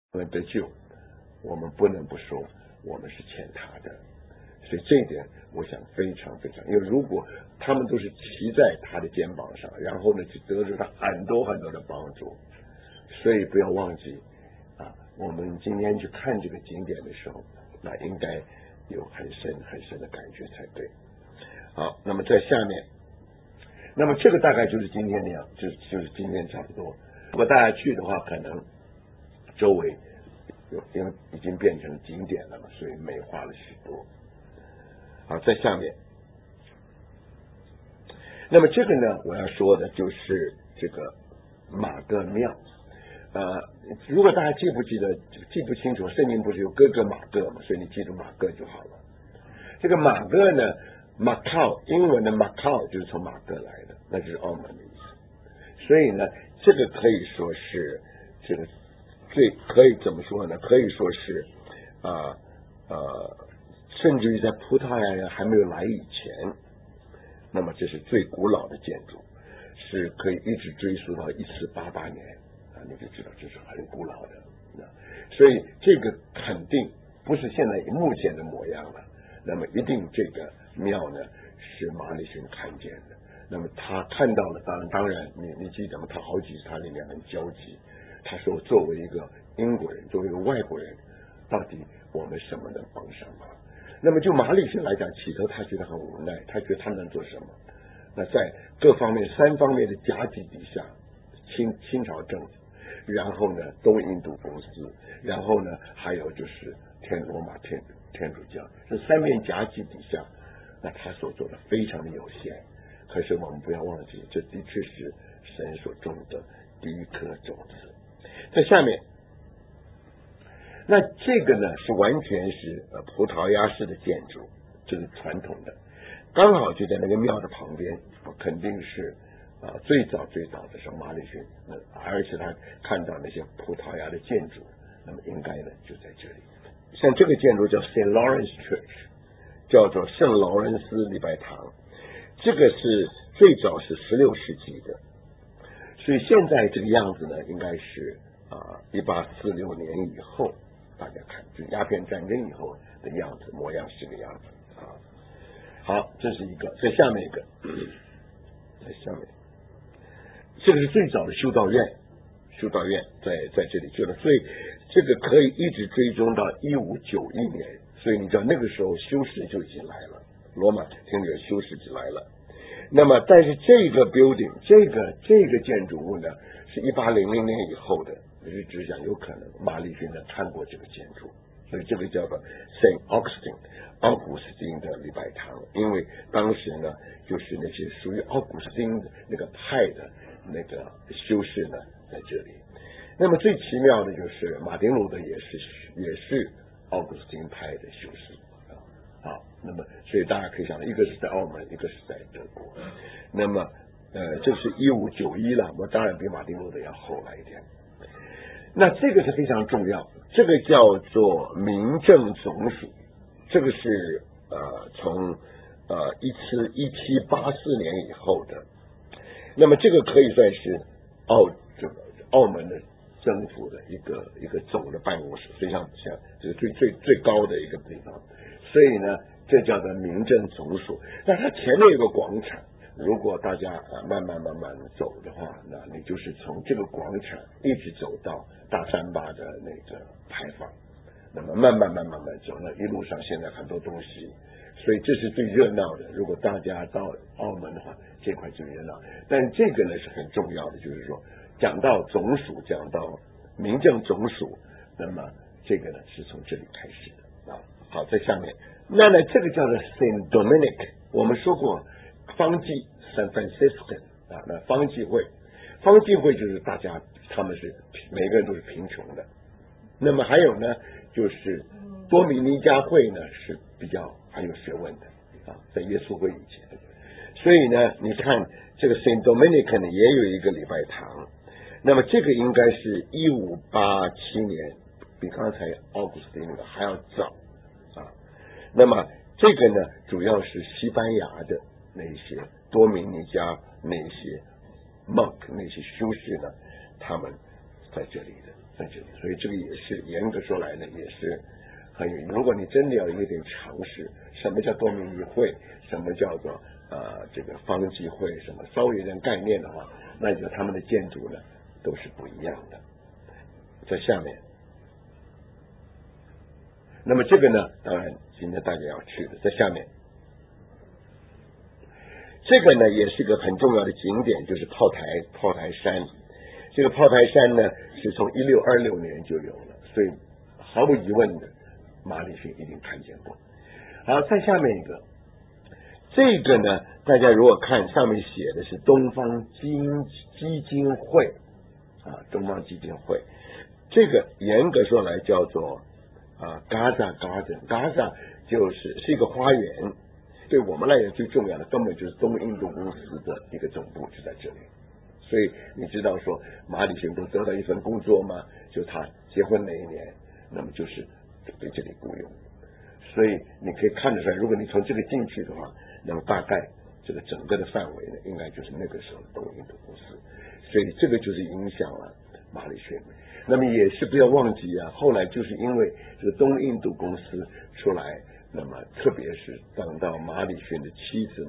我们得救，我们不能不说我们是欠他的。所以这一点我想非常非常，因为如果他们都是骑在他的肩膀上，然后呢就得到他很多很多的帮助。所以不要忘记我们今天去看这个景点的时候，那应该有很深很深的感觉才对。好，那么在下面，那么这个大概就是今天那样，就是今天差不多。如果大家去的话，可能周围因为已经变成景点了嘛，所以美化了许多。好，在下面，那么这个呢，我要说的就是这个马各庙。如果大家记不清楚，圣经不是有哥哥马各嘛，所以你记住马各就好了。这个马各呢，马靠英文的马靠就是从马各来的，那就是澳门的意思。所以呢，这个可以说是这个可以怎么说呢？可以说是甚至于在葡萄牙人还没有来以前，那么这是最古老的建筑，是可以一直追溯到1488年你就知道这是很古老的。所以这个肯定不是现在目前的模样了。那么一定这个庙呢是马礼逊看见的。那么他看到了，当然你记得吗？他好几次他里面很焦急。他说，作为一个英国人，作为一个外国人，到底我们什么能帮上忙？那么就马礼逊来讲，起头他觉得很无奈，他觉得他能做什么？那在各方面3方面的夹击底下，清朝政府，然后呢东印度公司，然后呢还有就是罗马天主教，这3面夹击底下，那他所做的非常的有限。可是我们不要忘记，这的确是神所种的第一颗种子。在下面，那这个呢是完全是葡萄牙式的建筑，这是传统的，刚好就在那个庙的旁边，肯定是最早的时候马礼逊，而且他看到那些葡萄牙的建筑，那么应该呢就在这里。像这个建筑叫 St. Lawrence Church， 叫做圣劳伦斯礼拜堂，这个是最早是16世纪的，所以现在这个样子呢，应该是1846年以后，大家看，就鸦片战争以后的样子，模样是这个样子好，这是一个。在下面一个，在下面，这个是最早的修道院在这里，所以这个可以一直追踪到1591年，所以你知道那个时候修士就已经来了，罗马天主修士就来了。那么但是这个 building 这个建筑物呢是1800年以后的，只想有可能马礼逊呢看过这个建筑，所以这个叫做 Saint Augustine 奥古斯丁的礼拜堂，因为当时呢就是那些属于奥古斯丁的那个派的那个修士呢在这里。那么最奇妙的就是马丁路德也是奥古斯丁派的修士那么所以大家可以想到，一个是在澳门，一个是在德国。那么这是1591了，我当然比马丁路德要后来一点。那这个是非常重要，这个叫做民政总署，这个是从1784年以后的。那么这个可以算是澳门的政府的一个总的办公室，所以像这个最高的一个地方，所以呢这叫做民政总署。那它前面有个广场，如果大家慢慢走的话，那你就是从这个广场一直走到大三巴的那个牌坊，那么慢慢走，那一路上现在很多东西，所以这是最热闹的。如果大家到澳门的话，这块最热闹。但这个呢是很重要的，就是说讲到总署，讲到民政总署，那么这个呢是从这里开始的好，在下面，那呢这个叫做 Saint Dominic， 我们说过方济 San Franciscan 那方济会就是大家他们是每个人都是贫穷的。那么还有呢就是多米尼加会呢是比较很有学问的在耶稣会以前。所以呢你看这个 Saint Dominic 呢也有一个礼拜堂，那么这个应该是1587年，比刚才奥古斯丁的还要早那么这个呢主要是西班牙的那些多米尼加那些 monk 那些修士呢，他们在这里的， 在这里，所以这个也是严格说来呢，也是很有。如果你真的要有一点常识，什么叫多米尼会，什么叫做这个方济会，什么稍微有点概念的话，那就他们的建筑呢都是不一样的。在下面，那么这个呢，当然今天大家要去的，在下面。这个呢也是个很重要的景点，就是炮台山。这个炮台山呢是从1626年就有了，所以毫无疑问的马里逊一定看见过。好，再下面一个，这个呢大家如果看上面写的是东方基金会东方基金会，这个严格说来叫做Gaza Garden，Gaza 是一个花园。对我们来讲最重要的根本就是东印度公司的一个总部就在这里，所以你知道说马里逊不得到一份工作吗？就他结婚那一年，那么就是被这里雇佣，所以你可以看得出来，如果你从这个进去的话，那么大概这个整个的范围呢，应该就是那个时候的东印度公司，所以这个就是影响了马里逊。那么也是不要忘记后来就是因为这个东印度公司出来，那么特别是等到马里逊的妻子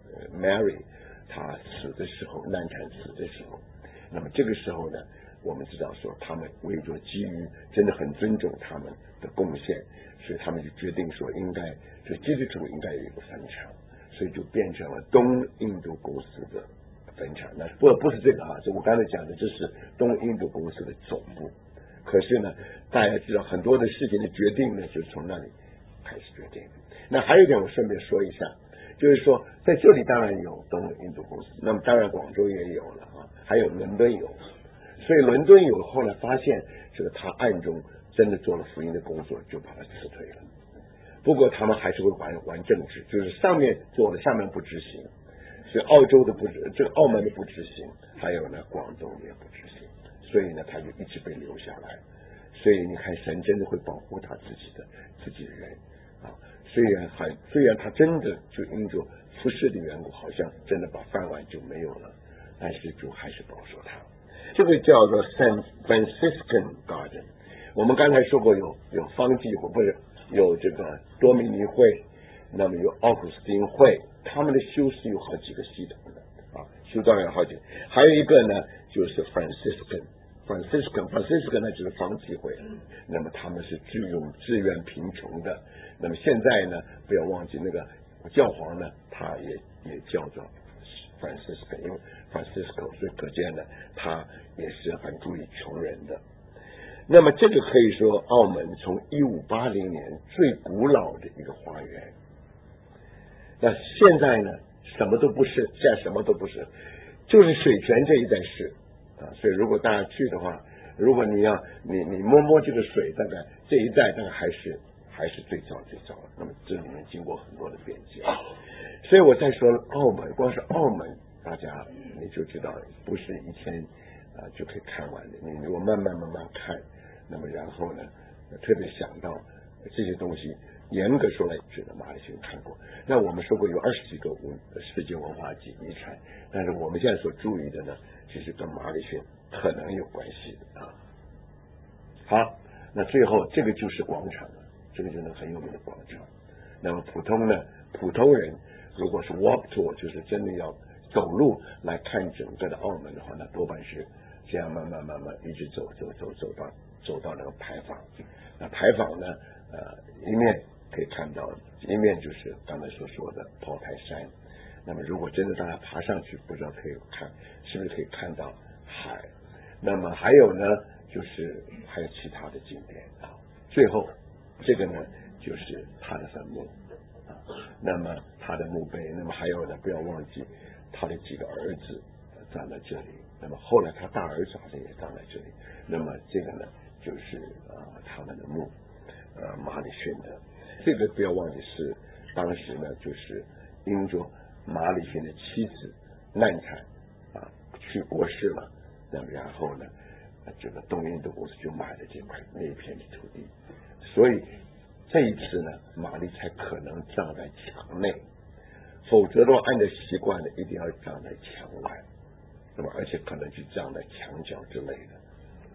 Mary 她死的时候，难产死的时候，那么这个时候呢，我们知道说他们为着基于真的很尊重他们的贡献，所以他们就决定说应该就基督徒应该有一个坟场，所以就变成了东印度公司的坟场。那不是这个这我刚才讲的这是东印度公司的总部，可是呢大家知道很多的事情的决定呢就是从那里开始决定。那还有一点我顺便说一下，就是说在这里当然有东印度公司，那么当然广州也有了还有伦敦有，所以伦敦有后来发现这个他暗中真的做了福音的工作，就把他辞退了。不过他们还是会玩政治，就是上面做了下面不执行，所以澳洲的这个澳门的不执行，还有呢广东也不执行，所以呢他就一直被留下来。所以你看神真的会保护他自己的人虽然他真的就因着服侍的缘故，好像真的把饭碗就没有了，但是主还是保守他。这个叫做 San Franciscan Garden。 我们刚才说过有方济会，不是有这个多米尼会，那么有奥古斯丁会，他们的修士有好几个系统的修道院好几个，还有一个呢就是 Franciscan 呢就是方济会，那么他们是志愿贫穷的。那么现在呢不要忘记那个教皇呢他也叫做 Franciscan， 因为 Francisco， 所以可见呢他也是很注意穷人的。那么这个可以说澳门从1580年最古老的一个花园。那现在呢什么都不是，现在什么都不是，就是水泉这一带是所以如果大家去的话，如果你摸这个水，大概这一带大概还是最早的。那么这里面经过很多的变迁，所以我再说澳门，光是澳门大家你就知道不是一天就可以看完的，你如果慢慢看，那么然后呢特别想到这些东西，严格说来觉得马里逊看过。那我们说过有20几个世界文化遗产，但是我们现在所注意的呢其实跟马里逊可能有关系的好，那最后这个就是广场了，这个就是很有名的广场。那么普通人如果是 walk tour， 就是真的要走路来看整个的澳门的话，那多半是这样慢慢一直走到那个牌坊。那牌坊呢一面可以看到，一面就是刚才所说的炮台山。那么如果真的大家爬上去，不知道是不是可以看到海。那么还有呢就是还有其他的景点最后这个呢就是他的坟墓那么他的墓碑，那么还有呢不要忘记他的几个儿子葬在这里，那么后来他大儿子好像也葬在这里。那么这个呢就是他们的墓马里逊的。这个不要忘记是当时呢就是因着马里逊的妻子难产去过世了，那么然后呢这个东印度公司就买了那一片的土地，所以这一次呢马里才可能葬在墙内，否则的话按照习惯的一定要葬在墙外，那么而且可能就葬在墙角之类的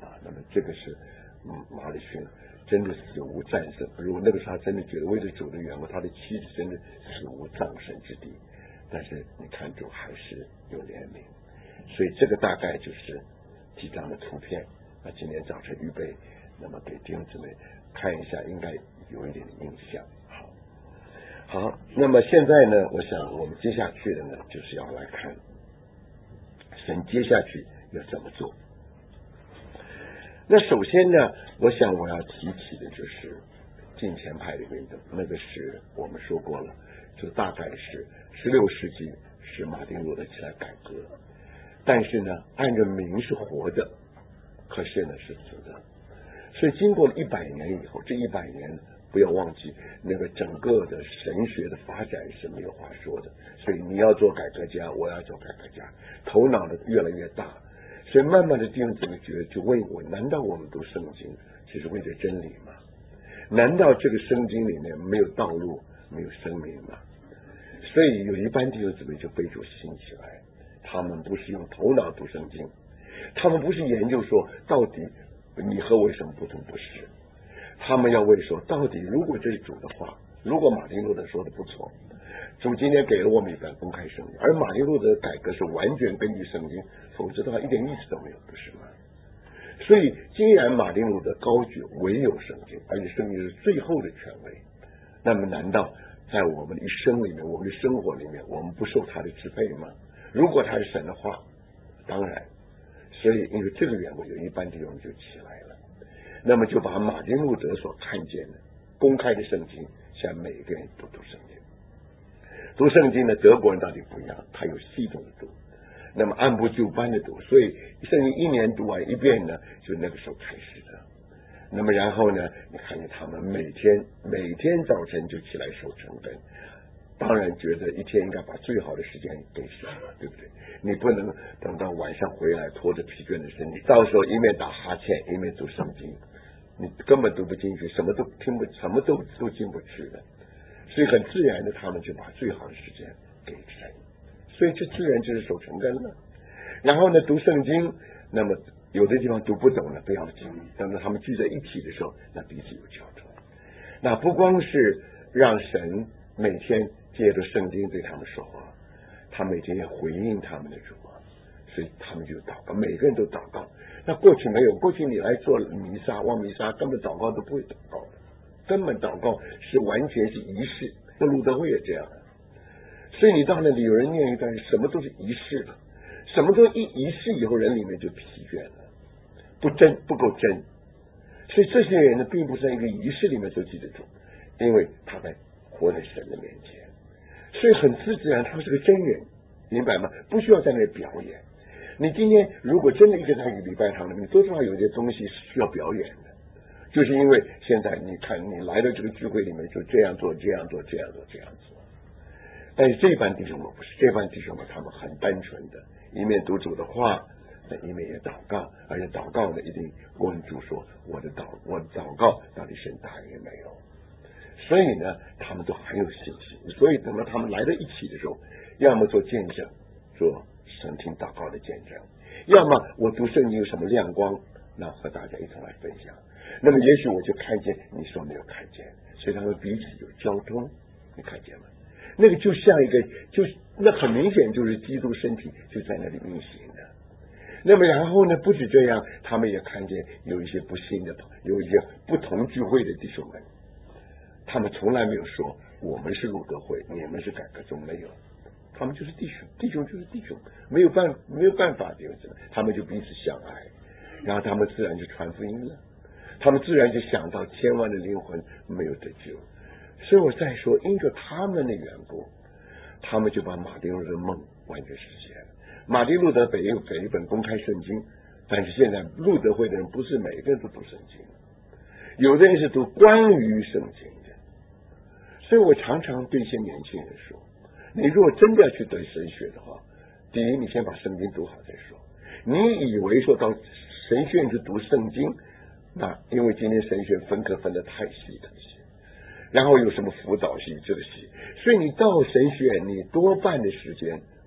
那么这个是马里逊真的死无战胜，如果那个时候他真的觉得为了主的缘故，他的妻子真的死无葬身之地，但是你看主还是有怜悯，所以这个大概就是几张的图片。那今天早晨预备，那么给弟兄姊妹看一下，应该有一点印象。好，那么现在呢，我想我们接下去的呢，就是要来看神接下去要怎么做。那首先呢，我想我要提起的就是敬虔派的运动，那个是我们说过了，就大概是16世纪是马丁路德起来改革，但是呢，按照名是活的，可是呢是死的。所以经过了100年以后，这100年不要忘记，那个整个的神学的发展是没有话说的。所以你要做改革家，我要做改革家，头脑的越来越大。所以慢慢的弟兄姊妹觉得，就问我，难道我们读圣经只是为了真理吗？难道这个圣经里面没有道路，没有生命吗？所以有一班弟兄姊妹就被主兴起来，他们不是用头脑读圣经，他们不是研究说到底你和我有什么不同，不是，他们要问说，到底如果这是主的话，如果马丁路德说的不错，主今天给了我们一本公开圣经，而马丁路德的改革是完全根据圣经，否则的话一点意思都没有，不是吗？所以既然马丁路德高举唯有圣经，而且圣经是最后的权威，那么难道在我们的一生里面，我们的生活里面，我们不受他的支配吗？如果他是神的话，当然。所以因为这个缘故，有一班弟兄就起来了，那么就把马丁路德所看见的公开的圣经向每个人都读圣经。读圣经呢，德国人到底不一样，他有系统的读，那么按部就班的读，所以圣经1年读完1遍呢，就那个时候开始的。那么然后呢，你看见他们每天早晨就起来守晨更，当然觉得一天应该把最好的时间给神了，对不对？你不能等到晚上回来拖着疲倦的身体，到时候一面打哈欠一面读圣经，你根本读不进去，什么都听不，什么都进不去的。所以很自然的，他们就把最好的时间给神，所以这自然就是守晨更了。然后呢，读圣经，那么有的地方读不懂了不要紧，等到他们聚在一起的时候，那彼此有交通。那不光是让神每天借着圣经对他们说话，他每天也回应他们的主啊，所以他们就祷告，每个人都祷告。那过去没有，过去你来做弥撒望弥撒，根本祷告都不会祷告的，根本祷告是完全是仪式。那路德会也这样的，所以你到那里有人念一段，什么都是仪式的，什么都仪式以后，人里面就疲倦了，不够真。所以这些人呢，并不是在一个仪式里面都记得住，因为他在活在神的面前，所以很自然，他是个真人，明白吗？不需要在那里表演。你今天如果真的一个在礼拜堂里面，你都知道有些东西是需要表演的，就是因为现在你看你来到这个聚会里面，就这样做这样做这样做这样做。但是这班弟兄们不是，这班弟兄们他们很单纯的，一面读主的话，一面也祷告，而且祷告呢一定问主说，我的祷告到底神答应没有？所以呢，他们都很有信心。所以等到他们来到一起的时候，要么做见证，做神听祷告的见证，要么我读圣经有什么亮光，那和大家一同来分享。那么也许我就看见你所没有看见，所以他们彼此有交通，你看见吗？那个就像一个，那很明显就是基督身体就在那里运行的。那么然后呢，不止这样，他们也看见有一些不信的，有一些不同聚会的弟兄们，他们从来没有说我们是路德会，你们是改革宗，没有，他们就是弟兄，弟兄就是弟兄，没有办法的，他们就彼此相爱，然后他们自然就传福音了，他们自然就想到千万的灵魂没有得救。所以我再说，因着他们的缘故，他们就把马丁路德的梦完全实现了。马丁路德给一本公开圣经，但是现在路德会的人不是每个人都读圣经，有的人是读关于圣经的。所以我常常对一些年轻人说，你如果真的要去读神学的话，第一，你先把圣经读好再说。你以为说到神学院去读圣经，那因为今天神学分科分得太细了，然后有什么辅导系这个系，所以你到神学院，你多半的时间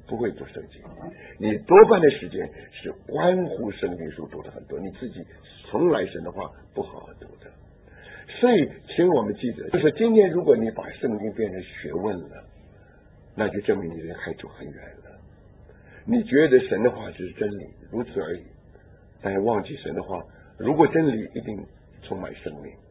不会读圣经，你多半的时间是关乎圣经书读的很多，你自己从来神的话不好好读的。所以请我们记得，就是今天如果你把圣经变成学问了，那就证明你离开主很远了。你觉得神的话只是真理，如此而已，但是忘记神的话，如果真理一定充满生命。